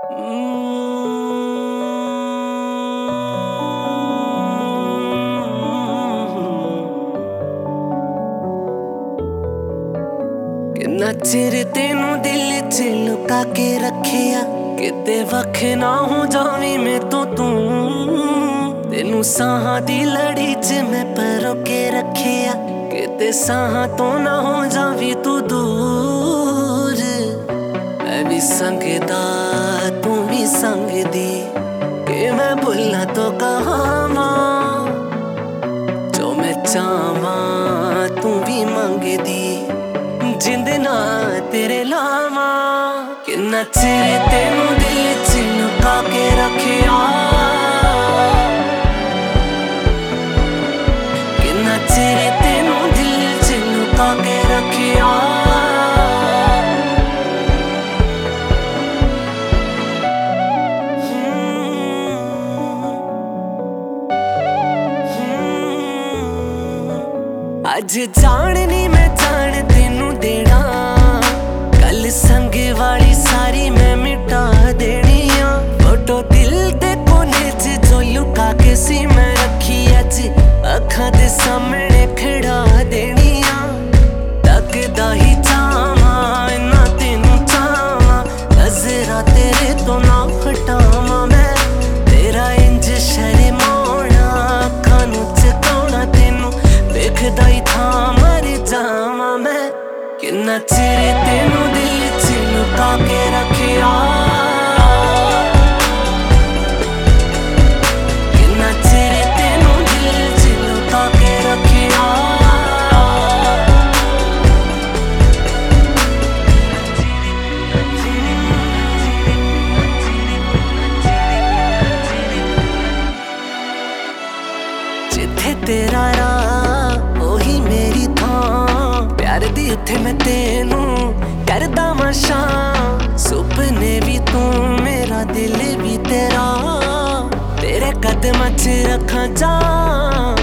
किन्ना चिर तेनू दिल च लुका के रखिया, किते वख ना हो जावी मैं तो तू। तेनू साहां दी लड़ी च मैं परो के रखिया, किते साहां तो ना हो जावी तू दूर। मैं भी संगदा तू भी संगदी, कि मैं भुला तो कहां जो मैं चाहवा तू भी मंगदी। जिंद ना तेरे लावा, किन्ना चिर तेनू दिल च लुका के रखिया, किन्ना चिर तेनू दिल च लुका के रखिया। अज जाननी मैं जान तेनू देना, कल संग वाली सारी मैं मिटा देनिया। फोटो दिल दे कोने च जो लुका के सी मैं रखी, अज अखां दे सामने खड़ा देनिया। तकदा ही चाहवा ना तेनू चाहवा, नजरा तेरे तो ना हटावा मैं। तेरा इंज शर्माना अखां नू चकाउणा, तेनू वेखदा ही था मर जावा मैं। किन्ना चिर तेनू दिल च लुका के रखिया, किन्ना चिर तेनू दिल च लुका के रखिया। जिथे तेरा राह ओही मेरी थां, प्यार दी उत्थे मैं तेनू करदा मशा। सुपने भी तू मेरा दिल भी तेरा, तेरे कदमां च रखां जा।